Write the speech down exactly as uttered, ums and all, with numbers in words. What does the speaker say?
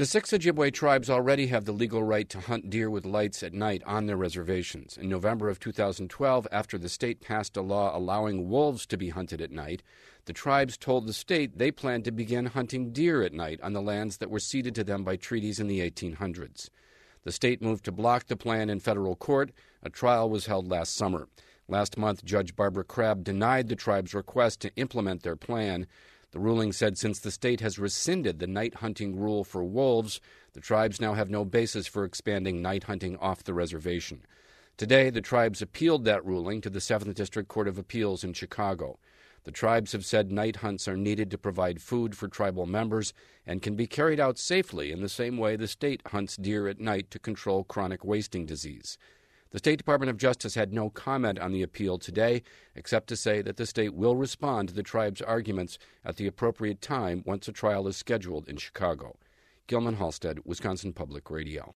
The six Ojibwe tribes already have the legal right to hunt deer with lights at night on their reservations. In November of two thousand twelve, after the state passed a law allowing wolves to be hunted at night, the tribes told the state they planned to begin hunting deer at night on the lands that were ceded to them by treaties in the eighteen hundreds. The state moved to block the plan in federal court. A trial was held last summer. Last month, Judge Barbara Crabb denied the tribe's request to implement their plan. The ruling said since the state has rescinded the night hunting rule for wolves, the tribes now have no basis for expanding night hunting off the reservation. Today, the tribes appealed that ruling to the seventh District Court of Appeals in Chicago. The tribes have said night hunts are needed to provide food for tribal members and can be carried out safely in the same way the state hunts deer at night to control chronic wasting disease. The State Department of Justice had no comment on the appeal today, except to say that the state will respond to the tribe's arguments at the appropriate time once a trial is scheduled in Chicago. Gilman Halstead, Wisconsin Public Radio.